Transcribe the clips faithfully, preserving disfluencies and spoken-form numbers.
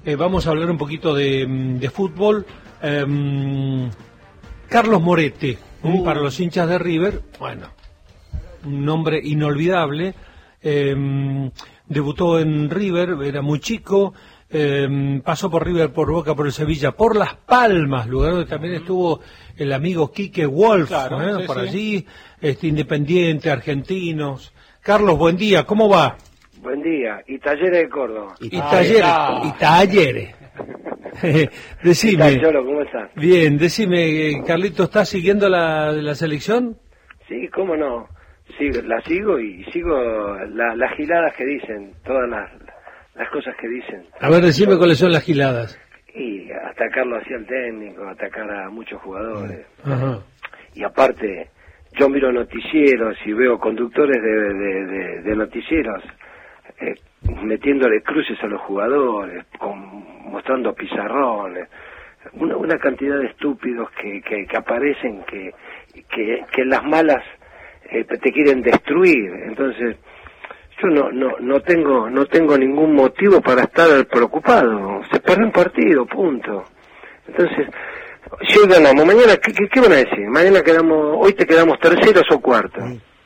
eh, vamos a hablar un poquito de, de fútbol. Eh, Carlos Morete, uh. para los hinchas de River, bueno, un nombre inolvidable. Eh, debutó en River, era muy chico, eh, pasó por River, por Boca, por el Sevilla, por Las Palmas, lugar donde también estuvo el amigo Quique Wolf, claro, ¿eh? sí, por sí. allí, este, Independiente, Argentinos. Carlos, buen día, ¿cómo va? Buen día, y Talleres de Córdoba. Y, y Talleres, ah, y Talleres. Decime. ¿Qué tal, Cholo? ¿Cómo estás? Bien, decime, Carlito, ¿estás siguiendo la, la selección? Sí, cómo no. Sí, la sigo y sigo la, las giladas que dicen, todas las, las cosas que dicen. A ver, decime Yo, cuáles son las giladas. Y atacarlo hacia el técnico, atacar a muchos jugadores. Ajá. Y aparte, yo miro noticieros y veo conductores de, de, de, de noticieros eh, metiéndole cruces a los jugadores, con, mostrando pizarrones, una, una cantidad de estúpidos que, que, que aparecen que, que, que las malas eh, te quieren destruir. Entonces yo no no no tengo no tengo ningún motivo para estar preocupado. Se perdió un partido, punto. Entonces, si hoy ganamos, mañana ¿qué, qué, qué van a decir? Mañana quedamos, hoy te quedamos terceros o cuartos.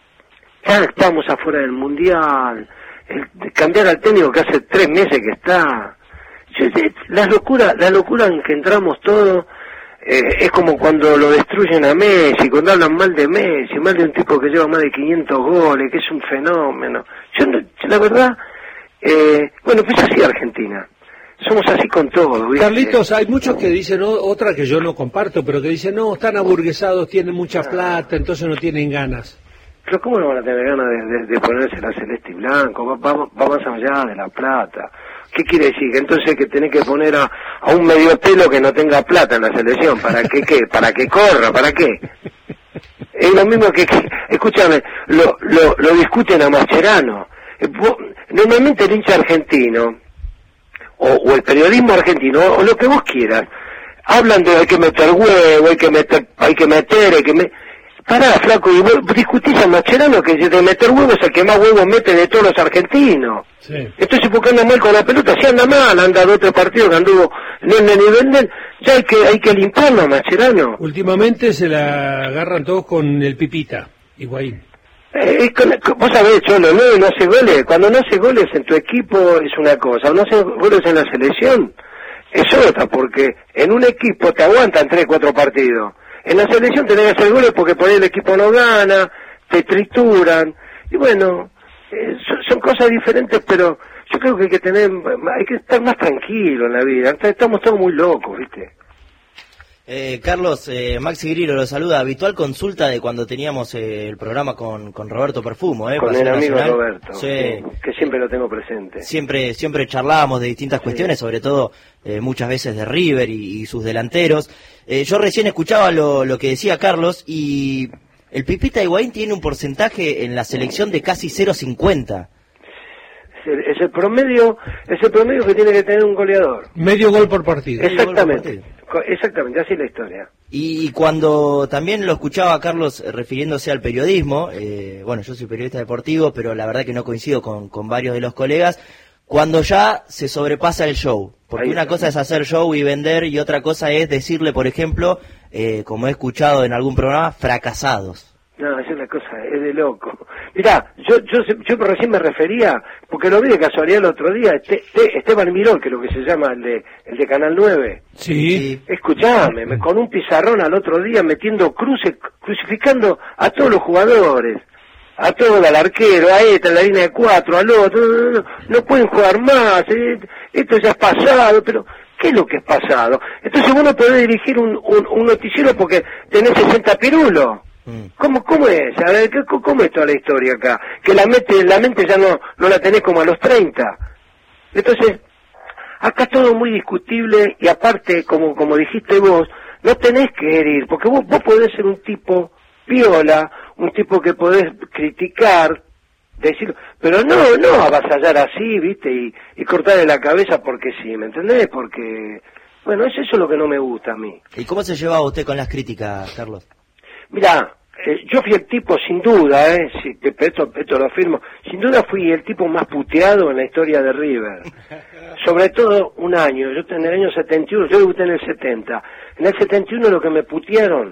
Ya estamos afuera del mundial. El, de cambiar al técnico que hace tres meses que está. Yo, de, la locura, la locura en que entramos todos. Eh, es como cuando lo destruyen a Messi, cuando hablan mal de Messi, mal de un tipo que lleva más de quinientos goles, que es un fenómeno. Yo, no, yo la verdad, eh, bueno, pues así Argentina. Somos así con todo, ¿viste? Carlitos, hay muchos que dicen, no, otra que yo no comparto, pero que dicen, no, están aburguesados, tienen mucha plata, entonces no tienen ganas. Pero ¿cómo no van a tener ganas de, de, de ponerse la celeste y blanco? Va, va, va más allá de la plata. ¿Qué quiere decir? Que entonces que tenés que poner a, a un medio pelo que no tenga plata en la selección. ¿Para qué qué? ¿Para que corra? ¿Para qué? Es lo mismo que, que escúchame, lo, lo, lo discuten a Mascherano. Normalmente el hincha argentino, o, o el periodismo argentino, o lo que vos quieras, hablan de hay que meter huevo, hay que meter, hay que meter, hay que meter... Pará, flaco, y vos discutís a Mascherano que de meter huevos es el que más huevos mete de todos los argentinos. Sí. Entonces, ¿por qué anda mal con la pelota? Si anda mal, anda de otro partido que anduvo en el nivel de él, ya hay que, hay que limpiarlo a Mascherano. Últimamente se la agarran todos con el Pipita, Higuaín. Eh, con, vos sabés, Cholo, no, no hace goles. Cuando no hace goles en tu equipo es una cosa, no hace goles en la selección es otra, porque en un equipo te aguantan tres, cuatro partidos. En la selección tenés que hacer goles porque por ahí el equipo no gana, te trituran, y bueno, eh, son, son cosas diferentes, pero yo creo que hay que tener, hay que estar más tranquilo en la vida, estamos todos muy locos, ¿viste? Eh, Carlos, eh, Maxi Grillo lo saluda, habitual consulta de cuando teníamos eh, el programa con, con Roberto Perfumo, ¿eh? Con el amigo Nacional. Roberto, sí. Sí, que siempre lo tengo presente. Siempre siempre charlábamos de distintas sí. cuestiones, sobre todo eh, muchas veces de River y, y sus delanteros. Eh, yo recién escuchaba lo, lo que decía Carlos y el Pipita Higuaín tiene un porcentaje en la selección de casi cero coma cincuenta. Es el promedio, es el promedio que tiene que tener un goleador. Medio gol por partido. Exactamente. Exactamente, así es la historia. Y cuando también lo escuchaba a Carlos refiriéndose al periodismo, eh, bueno, yo soy periodista deportivo, pero la verdad que no coincido con, con varios de los colegas, cuando ya se sobrepasa el show, porque Ahí una está. cosa es hacer show y vender y otra cosa es decirle, por ejemplo, eh, como he escuchado en algún programa, fracasados. No, esa es la cosa, es de loco. Mirá, yo yo yo recién me refería, porque lo vi de casualidad el otro día, este, este, Esteban Mirón, que es lo que se llama el de el de Canal nueve. Sí. Escuchame, me, con un pizarrón al otro día metiendo cruces, crucificando a todos los jugadores, a todo el arquero, a este, a la línea de cuatro, al otro, no, no, no pueden jugar más, eh, esto ya es pasado, pero... ¿Qué es lo que es pasado? Entonces vos no podés dirigir un, un, un noticiero porque tenés sesenta pirulos. ¿Cómo, cómo es? A ver, ¿cómo es toda la historia acá? Que la mente, la mente ya no, no la tenés como a los treinta. Entonces, acá todo muy discutible y aparte, como, como dijiste vos, no tenés que herir, porque vos, vos podés ser un tipo piola, un tipo que podés criticar, decir, pero no, no avasallar así, ¿viste? Y, y cortarle la cabeza porque sí, ¿me entendés? Porque, bueno, eso, eso es lo que no me gusta a mí. ¿Y cómo se llevaba usted con las críticas, Carlos? Mirá, eh, yo fui el tipo, sin duda, eh, sí, esto, esto lo afirmo, sin duda fui el tipo más puteado en la historia de River. Sobre todo un año, yo en el año setenta y uno, yo debuté en el setenta. En el setenta y uno lo que me putearon,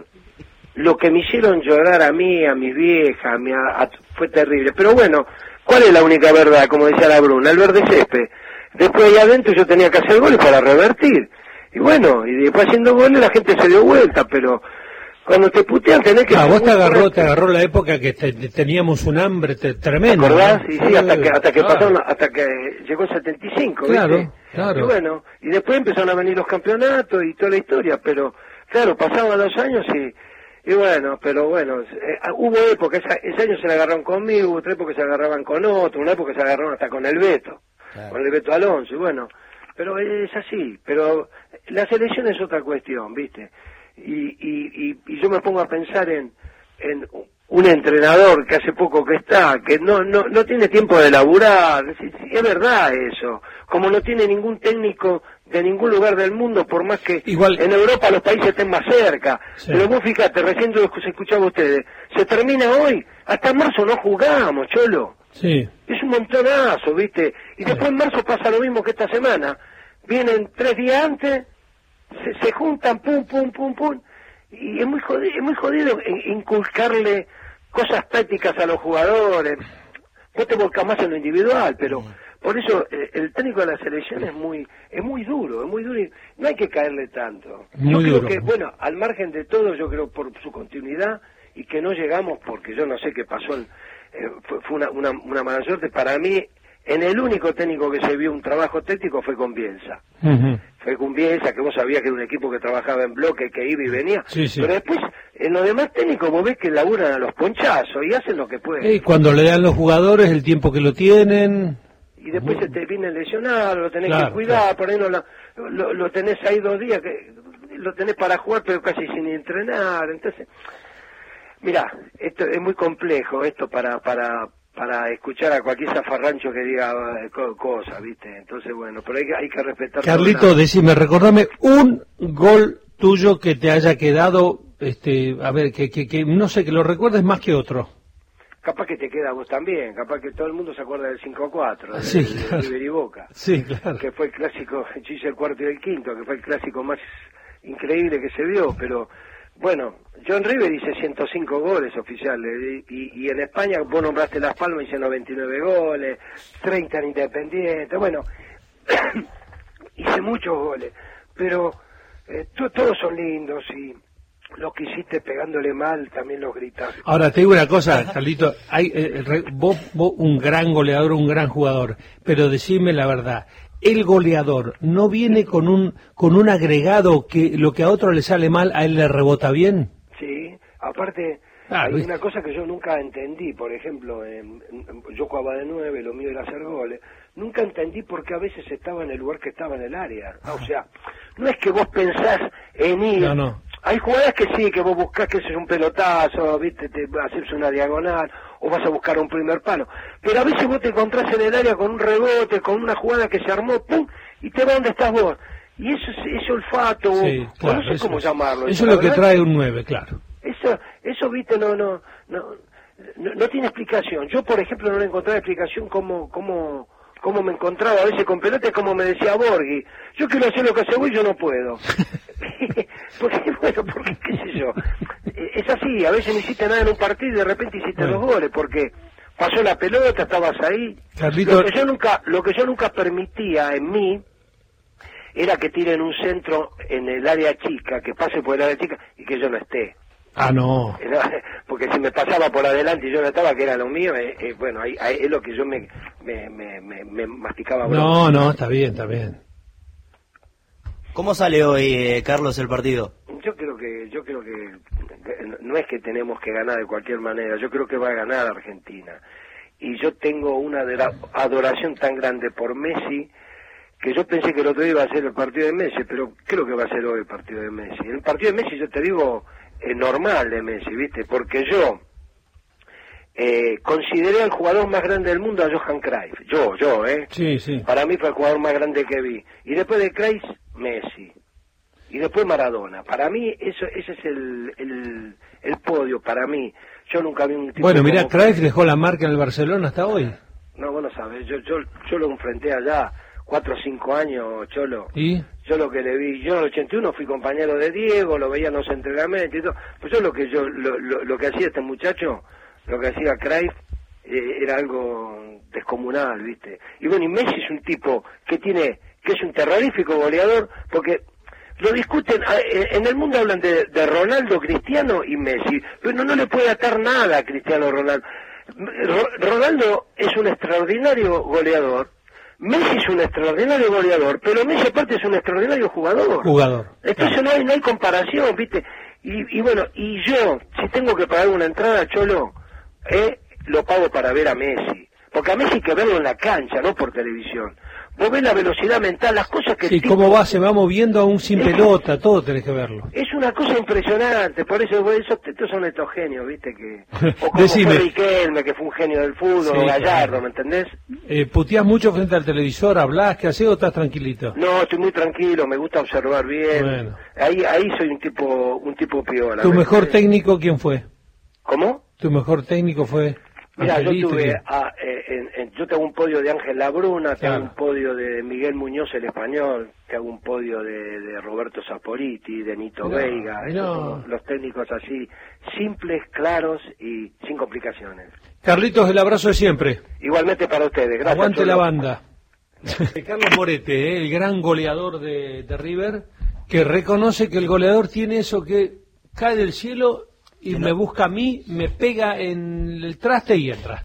lo que me hicieron llorar a mí, a mis viejas, a mi, a, a, fue terrible. Pero bueno, ¿cuál es la única verdad? Como decía la Bruna, el verde césped. Después allá adentro yo tenía que hacer goles para revertir. Y bueno, y después haciendo goles la gente se dio vuelta, pero cuando te putean tenés que... Ah, vos te agarró, te agarró la época que te, teníamos un hambre te, tremendo. ¿Te acordás? ¿no? Sí, sí, hasta que, hasta que claro. pasaron, hasta que llegó el setenta y cinco, claro, ¿viste? Claro. Y bueno, y después empezaron a venir los campeonatos y toda la historia, pero claro, pasaban los años y... Y bueno, pero bueno, eh, hubo épocas, esa, ese año se la agarraron conmigo, hubo otra época que se agarraban con otro, una época que se agarraron hasta con el Beto, claro. con el Beto Alonso, y bueno, pero es así, pero la selección es otra cuestión, ¿viste? Y, y, y, y yo me pongo a pensar en, en un entrenador que hace poco que está, que no no no tiene tiempo de laburar, es, es verdad eso, como no tiene ningún técnico de ningún lugar del mundo, por más que Igual. en Europa los países estén más cerca. Sí. Pero vos fíjate, recién yo se escuchaba a ustedes, se termina hoy, hasta marzo no jugamos, Cholo. Sí. Es un montonazo, ¿viste? Y después en marzo pasa lo mismo que esta semana. Vienen tres días antes, se, se juntan, pum, pum, pum, pum, y es muy jodido, es muy jodido inculcarle cosas tácticas a los jugadores. Vos te volcás más en lo individual, pero... Por eso eh, el técnico de la selección es muy es muy duro, es muy duro y no hay que caerle tanto. Muy yo creo duro. que, bueno, al margen de todo, yo creo por su continuidad y que no llegamos, porque yo no sé qué pasó, el, eh, fue, fue una, una, una mala suerte. Para mí, en el único técnico que se vio un trabajo técnico fue con Bielsa. Uh-huh. Fue con Bielsa, que vos sabías que era un equipo que trabajaba en bloque, que iba y venía. Sí, sí. Pero después, en los demás técnicos vos ves que laburan a los ponchazos y hacen lo que pueden. Y cuando le dan los jugadores el tiempo que lo tienen... Y después se te viene lesionado, lo tenés claro, que cuidar, claro. por ahí no lo, lo, lo tenés ahí dos días, que lo tenés para jugar, pero casi sin entrenar. Entonces, mira, esto es muy complejo, esto para para para escuchar a cualquier zafarrancho que diga cosas, ¿viste? Entonces, bueno, pero hay, hay que respetar... Carlito, la... decime, recordame un gol tuyo que te haya quedado, este, a ver, que, que, que no sé, que lo recuerdes más que otro. Capaz que te queda vos también, capaz que todo el mundo se acuerda del cinco a cuatro, sí, de, claro. de River y Boca. Sí, claro. Que fue el clásico, yo hice el cuarto y el quinto, que fue el clásico más increíble que se vio, pero bueno, yo en River hice ciento cinco goles oficiales, y, y en España vos nombraste Las Palmas, hice noventa y nueve goles, treinta en Independiente, bueno, hice muchos goles, pero eh, to, todos son lindos y... Lo que hiciste pegándole mal, también los gritas. Ahora, te digo una cosa, Carlito, hay, eh, re, vos, vos un gran goleador, un gran jugador, pero decime la verdad, el goleador no viene con un con un agregado que lo que a otro le sale mal, a él le rebota bien. Sí, aparte, ah, hay ¿viste? Una cosa que yo nunca entendí, por ejemplo, en, en, yo jugaba de nueve, lo mío era hacer goles, nunca entendí por qué a veces estaba en el lugar que estaba en el área. O sea, no es que vos pensás en ir... No, no. Hay jugadas que sí, que vos buscás que es un pelotazo, viste, te haces una diagonal, o vas a buscar un primer palo. Pero a veces vos te encontrás en el área con un rebote, con una jugada que se armó, pum, y te va donde estás vos. Y eso es ese olfato, sí, o, claro, no sé eso cómo es, llamarlo. Eso es lo que trae un nueve, claro. Eso, eso viste, no, no, no, no, no tiene explicación. Yo, por ejemplo, no le encontraba explicación cómo, cómo, cómo me encontraba a veces con pelota, como me decía Borghi. Yo quiero hacer lo que hace vos y yo no puedo. Porque, bueno, porque, qué sé yo. Es así, a veces no hiciste nada en un partido y de repente hiciste bueno. dos goles, porque pasó la pelota, estabas ahí. Carlito... Lo que yo nunca, lo que yo nunca permitía en mí era que tiren un centro en el área chica, que pase por el área chica y que yo no esté. Ah, no. Porque si me pasaba por adelante y yo no estaba, que era lo mío, eh, eh, bueno, ahí, ahí es lo que yo me, me, me, me, me masticaba. No, no, está bien, está bien. ¿Cómo sale hoy, eh, Carlos, el partido? Yo creo que yo creo que no es que tenemos que ganar de cualquier manera, yo creo que va a ganar Argentina. Y yo tengo una adoración tan grande por Messi, que yo pensé que el otro día iba a ser el partido de Messi, pero creo que va a ser hoy el partido de Messi. El partido de Messi, yo te digo, es normal de Messi, ¿viste? Porque yo eh, consideré al jugador más grande del mundo a Johan Cruyff. Yo, yo, ¿eh? Sí, sí. Para mí fue el jugador más grande que vi. Y después de Cruyff, Messi. y después Maradona. Para mí, eso ese es el, el, el podio, para mí. Yo nunca vi un tipo... Bueno, mirá, como... Cruyff dejó la marca en el Barcelona hasta hoy. No, vos no sabés, yo, yo, yo lo enfrenté allá, cuatro o cinco años, Cholo. ¿Y? Yo lo que le vi, yo en el ochenta y uno fui compañero de Diego, lo veía en los entrenamientos y todo. Pues yo lo que yo lo, lo, lo que hacía este muchacho, lo que hacía Cruyff, eh, era algo descomunal, ¿viste? Y bueno, y Messi es un tipo que tiene, que es un terrorífico goleador, porque lo discuten, en el mundo hablan de, de Ronaldo, Cristiano y Messi, pero no, no le puede atar nada a Cristiano Ronaldo. Ronaldo es un extraordinario goleador, Messi es un extraordinario goleador, pero Messi aparte es un extraordinario jugador. Jugador. Entonces no hay, no hay comparación, ¿viste? Y, y bueno, y yo, si tengo que pagar una entrada, Cholo, eh, lo pago para ver a Messi. Porque a Messi hay que verlo en la cancha, no por televisión. Vos ves la velocidad mental, las cosas que... Sí, tipo... cómo va, se va moviendo aún sin pelota, todo tenés que verlo. Es una cosa impresionante, por eso, por eso estos son estos genios, ¿viste? que O como Decime. fue Riquelme, que fue un genio del fútbol, Sí, o Gallardo, claro. ¿me entendés? Eh, ¿Puteás mucho frente al televisor? ¿Hablás? ¿Qué haces o estás tranquilito? No, estoy muy tranquilo, me gusta observar bien. Bueno. Ahí ahí soy un tipo un tipo piola. ¿Tu ¿me mejor entendés? técnico quién fue? ¿Cómo? ¿Tu mejor técnico fue? Mira, yo Angelito, tuve, ¿quién? a, eh, en, en, yo tengo un podio de Ángel Labruna, tengo Claro. un podio de Miguel Muñoz el español, tengo un podio de, de Roberto Saporiti, de Nito Mirá, Veiga, mirá. esos son los técnicos así, simples, claros y sin complicaciones. Carlitos, el abrazo de siempre. Igualmente para ustedes, gracias. Aguante Cholo. la banda. Carlos Morete, eh, el gran goleador de, de River, que reconoce que el goleador tiene eso que cae del cielo y me busca a mí, me pega en el traste y entra.